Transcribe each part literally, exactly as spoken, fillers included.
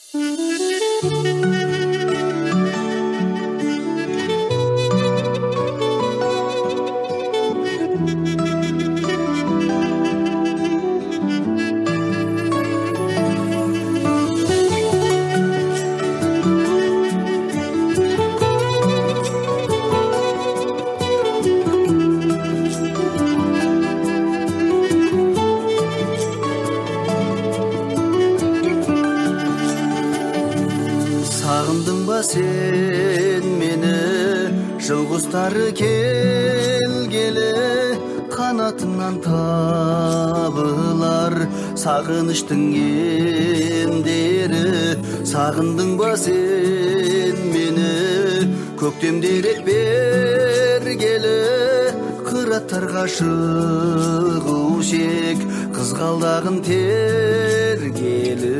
Сағындың ба сен мені, жыл құстары келгелі, қанатымнан табылар сағыныштың емдері. Сағындың ба сен мені, көктемдерек бергелі, қыраттарға шығу шек, қызғалдағын тергелі.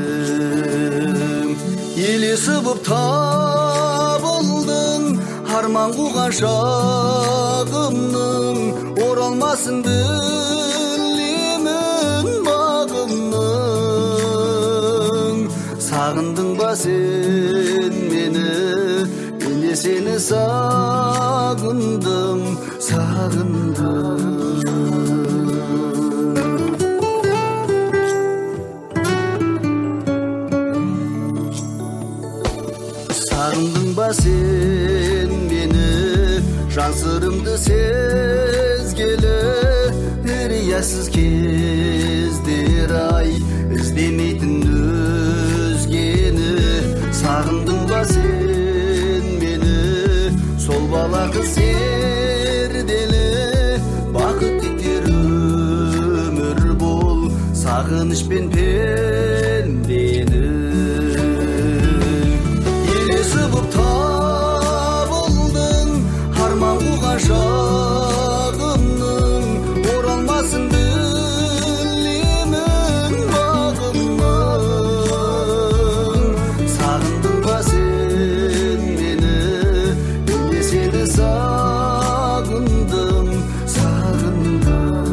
Елесі бұп табылдың, арман қуған шағымның, оралмасын білемін бағымның. Сағындың ба сен мені, мен де сені сағындым, сағындым. Сағындың ба сен мені, жан сырымды сезгелі, риясыз кездер ай, іздемейтін өзгені. Сағындың ба сен мені, сол бала қыз серделі, бақыт етер өмір бол, сағынышпен пендені. Шағымның, оралмасын білемін бағымның. Сағындың ба сен мені, мен де сені сағындым, сағындым.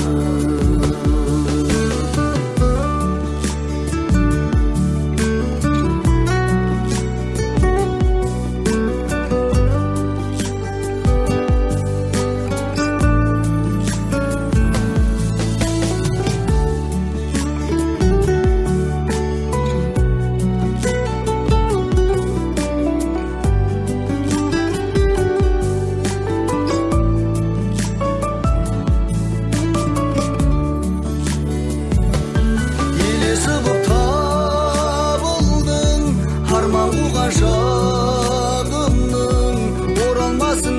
Шағымның, оралмасын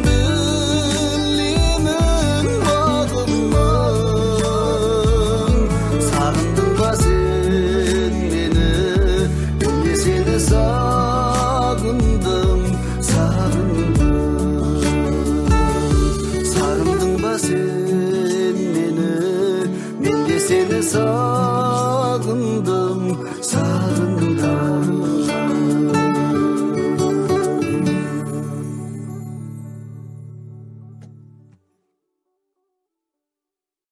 білемін бағымның. Сағындың ба сен мені, мен де сені сағындым, сағындым.